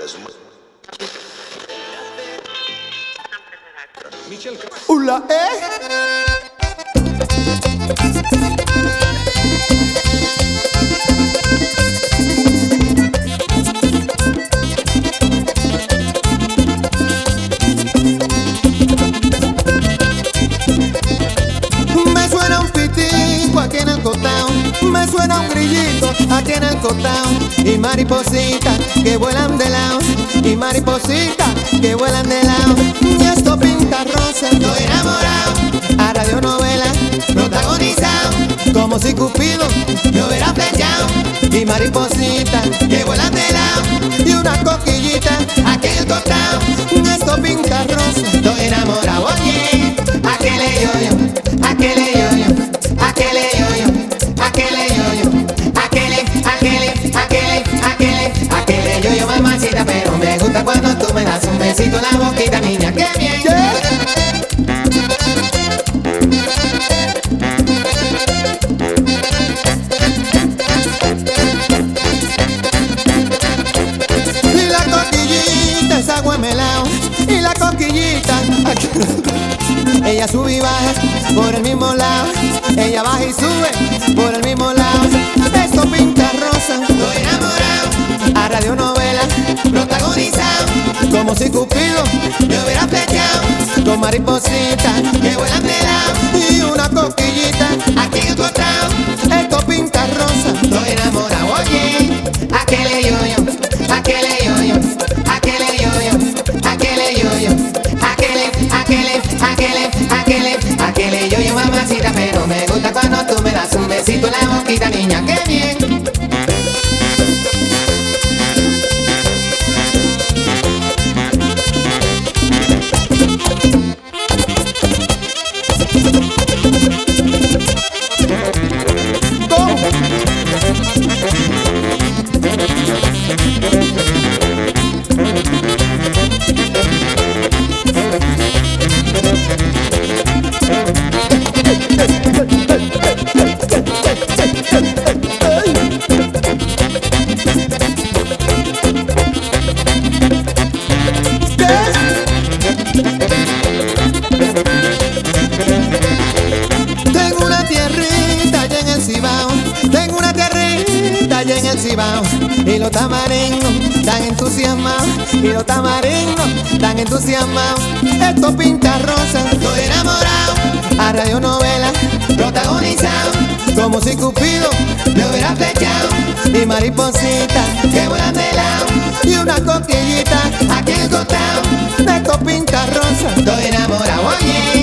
Ula, Me suena un pitico aquí en el cotao, me suena un grillito aquí en el cotao, y maripositas que vuelan de lado, y maripositas que vuelan de lado. Y esto pinta rosa, estoy enamorado, a radionovela protagonizado, como si Cupido me hubiera flechado, y maripositas que vuelan de lado, y una coquillita aquí en el cotao. Esto pinta rosa, estoy enamorado. Oye, aquele yo-yo, aquele yo-yo, aquele yo-yo, aquele yo-yo, aquele yo-yo, mamacita, pero me gusta cuando tú me das un besito en la boquita, niña, qué bien. Y la coquillita es agua melao, y la coquillita ella sube y baja por el mismo lado, ella baja y sube por el mismo lado. Esto pinta rosa, estoy enamorado, a radionovela protagonizado, como si Cupido me hubiera flechado, con maripositas que vuelan de lado, y una coquillita aquí en el costado. Esto pinta rosa, estoy enamorado. Oye, aquele yo-yo, aquele yo-yo, aquele yo-yo, aquele yo-yo, aquele yo-yo, mamacita, pero me gusta cuando tú me das un besito en la boquita, niña, qué bien. Tengo una tierrita allá en el Cibao, tengo una tierrita allá en el Cibao, y los tamaringos tan entusiasmados, y los tamaringos tan entusiasmados. Esto pinta rosa, estoy enamorado, a radionovela protagonizado, como si Cupido me hubiera flechado, y maripositas que vuelan de lado, y una coquillita aquí en el costado. Esto pinta rosa, estoy enamorado. Oye,